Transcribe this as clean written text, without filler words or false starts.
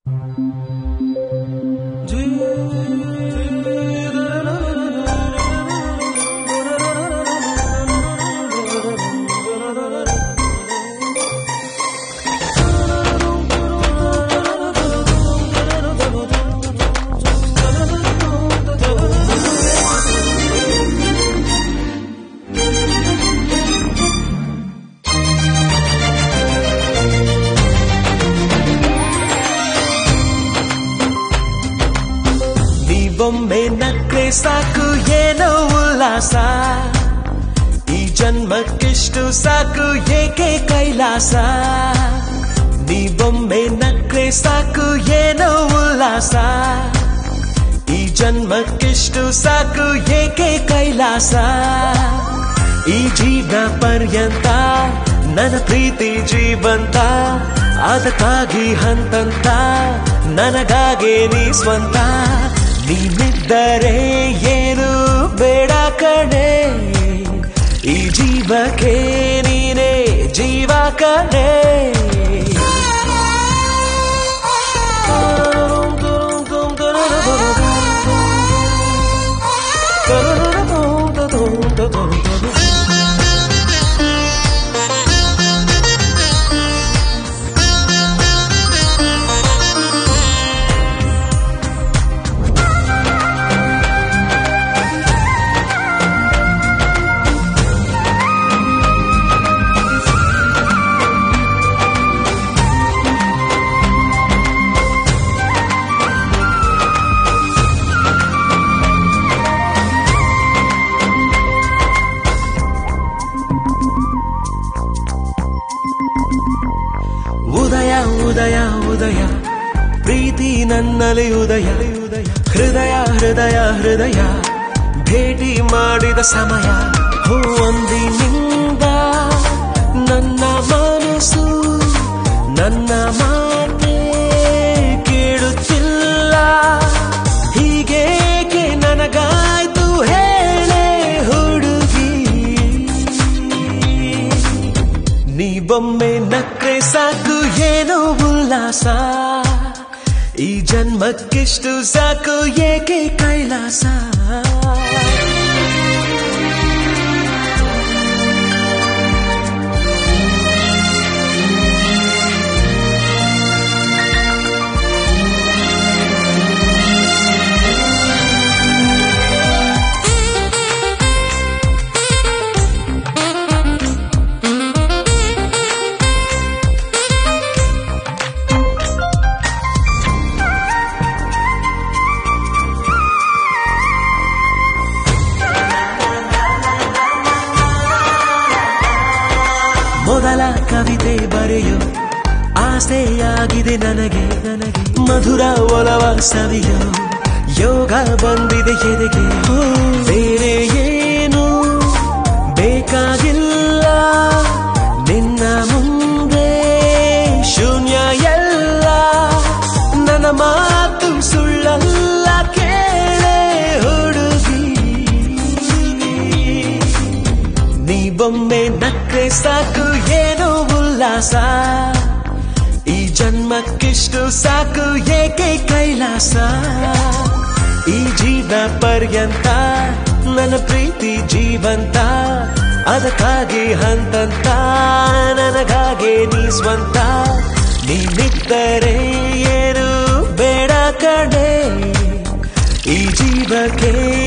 ಒಮ್ಮೆ ನಕ್ರೆ ಸಾಕು ಏನೋ ಉಲ್ಲಾಸ ಈ ಜನ್ಮಕ್ಕಿಷ್ಟು ಸಾಕು ಏಕೆ ಕೈಲಾಸ ನೀವೊಮ್ಮೆ ನಕ್ರೆ ಸಾಕು ಏನೋ ಉಲ್ಲಾಸ ಈ ಜನ್ಮಕ್ಕಿಷ್ಟು ಸಾಕು ಏಕೆ ಕೈಲಾಸ ಈ ಜೀವನ ಪರ್ಯಂತ ನನ್ನ ಪ್ರೀತಿ ಜೀವಂತ ಅದಕ್ಕಾಗಿ ಹಂತಂತ ನನಗಾಗೆ ನೀ ಸ್ವಂತ ನೀನಿದ್ದರೆ ಏನು ಬೇಡ ಕಣೆ ಈ ಜೀವಕ್ಕೆ ನೀನೇ ಜೀವ ಕಣೆ ಉದಯ ಉದಯ ಉದಯ ಪ್ರೀತಿ ನನ್ನಲ್ಲಿ ಉದಯ ಹೃದಯ ಹೃದಯ ಹೃದಯ ಭೇಟಿ ಮಾಡಿದ ಸಮಯ ಒಂದಿನಿಂದ ನನ್ನ ಮನಸ್ಸು ನನ್ನ ಮಾತೆ ಕೇಳುತ್ತಿಲ್ಲ ಹೀಗೇಕೆ ನನಗಾಯ್ತು ಹೇಳೆ ಹುಡುಗಿ ನೀವೊಮ್ಮೆ ನಕ್ರೆ ಸಾಕು ಏನೋ ಉಲ್ಲಾಸ ಈ ಜನ್ಮಕ್ಕಿಷ್ಟು ಸಾಕು ಏಕೆ ಕೈಲಾಸ ಮೊದಲ ಕವಿತೆ ಬರೆಯೋ ಆಸೆಯಾಗಿದೆ ನನಗೆ ಮಧುರ ಒಲವ ಸವಿಯೋ ಯೋಗ ಬಂದಿದೆ ಎದೆಗೆ ಬೇರೆ ಏನು ಬೇಕಾಗಿಲ್ಲ ನಿನ್ನ ಮುಂದೆ ಶೂನ್ಯ ಎಲ್ಲ ನನ್ನ ಮಾತು ಸುಳ್ಳಲ್ಲ ಕೇಳೆ ಹುಡುಗಿ ನೀವೊಮ್ಮೆ ನಕ್ರೆ ಸಾಕು ಏನೋ ಉಲ್ಲಾಸ ಈ ಜನ್ಮಕ್ಕಿಷ್ಟು ಸಾಕು ಏಕೆ ಕೈಲಾಸ ಈ ಜೀವನ ಪರ್ಯಂತ ನನ್ನ ಪ್ರೀತಿ ಜೀವಂತ ಅದಕ್ಕಾಗಿ ಹಂತಂತ ನನಗಾಗೆ ನೀ ಸ್ವಂತ ನೀನಿದ್ದರೆ ಏನು ಬೇಡ ಕಣೆ ಈ ಜೀವಕ್ಕೆ